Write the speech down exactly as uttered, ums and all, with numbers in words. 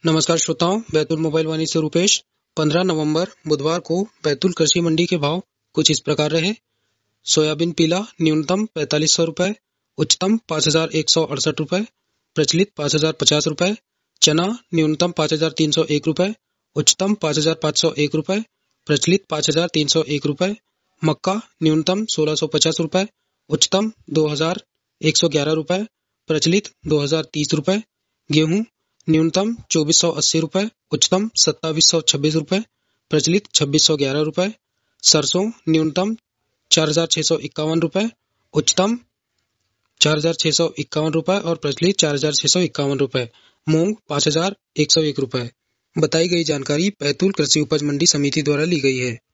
नमस्कार श्रोताओं, बैतूल मोबाइल वाणी से रूपेश। पंद्रह नवंबर बुधवार को बैतूल कृषि मंडी के भाव कुछ इस प्रकार रहे। सोयाबीन पीला न्यूनतम पैंतालीस सौ रुपए, उच्चतम पाँच हजार एक सौ अड़सठ रुपए, प्रचलित पाँच हजार पचास रुपए। चना न्यूनतम पाँच हजार तीन सौ एक रुपए, उच्चतम पाँच हजार पाँच सौ एक रुपए, प्रचलित पाँच हजार तीन सौ एक रुपए। मक्का न्यूनतम सोलह सौ पचास रुपए, उच्चतम दो हजार एक सौ ग्यारह रुपए, प्रचलित दो हजार तीस रुपए। गेहूं न्यूनतम चौबीस सौ अस्सी रुपए, उच्चतम सत्ताईस सौ छब्बीस रुपए, प्रचलित छब्बीस सौ ग्यारह रुपए। सरसों न्यूनतम चार हजार छह सौ इक्यावन रुपए, उच्चतम चार हजार छह सौ इक्यावन रुपए और प्रचलित चार हजार छह सौ इक्यावन रुपए। मूंग पाँच हजार एक सौ एक रुपए। बताई गई जानकारी बैतूल कृषि उपज मंडी समिति द्वारा ली गई है।